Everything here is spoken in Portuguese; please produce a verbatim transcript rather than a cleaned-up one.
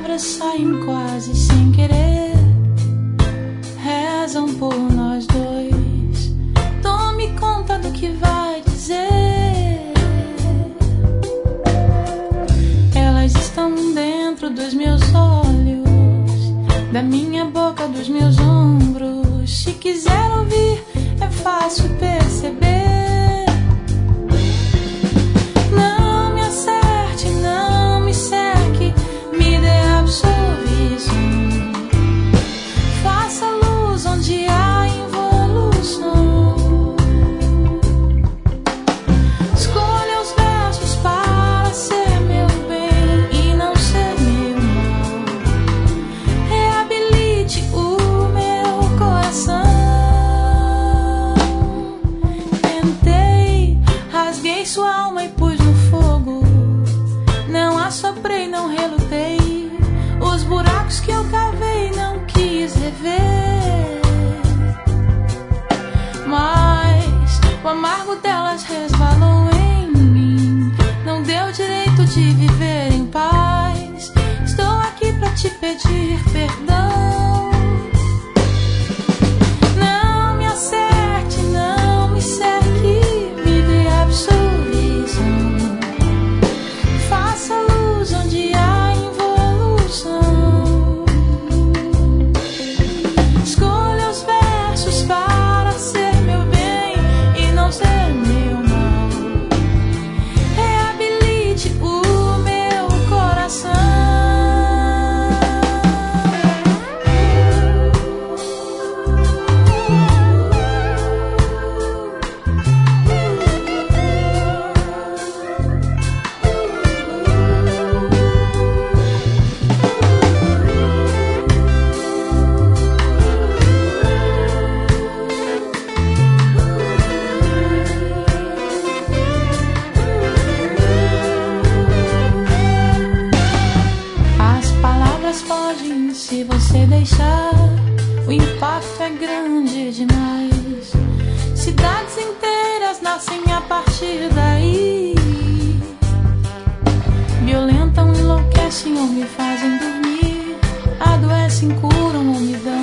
palavras saem quase sem querer, rezam por nós dois. Tome conta do que vai dizer. Elas estão dentro dos meus olhos, da minha boca, dos meus ombros. Se quiser ouvir, é fácil perceber. Não me acerte, não me seque, me dê absolvição. Faça luz onde há involução. Escolha os versos para ser meu bem e não ser meu mal. Reabilite o meu coração. Tentei, rasguei sua alma e pus no fogo. Não assoprei, não relutei. Os buracos que eu cavei não quis rever. Mas o amargo delas resvalou em mim. Não deu direito de viver em paz. Estou aqui pra te pedir perdão. Não me acerte, não me seque, me dê absolvição. Faça luz onde há involução. Escolha os versos para ser meu bem e não ser meu mal. Reabilite o meu coração. As palavras fogem se você deixar. O impacto é grande demais. Cidades inteiras nascem a partir daí. Violentam, enlouquecem ou me fazem dormir. Adoecem, curam ou me dão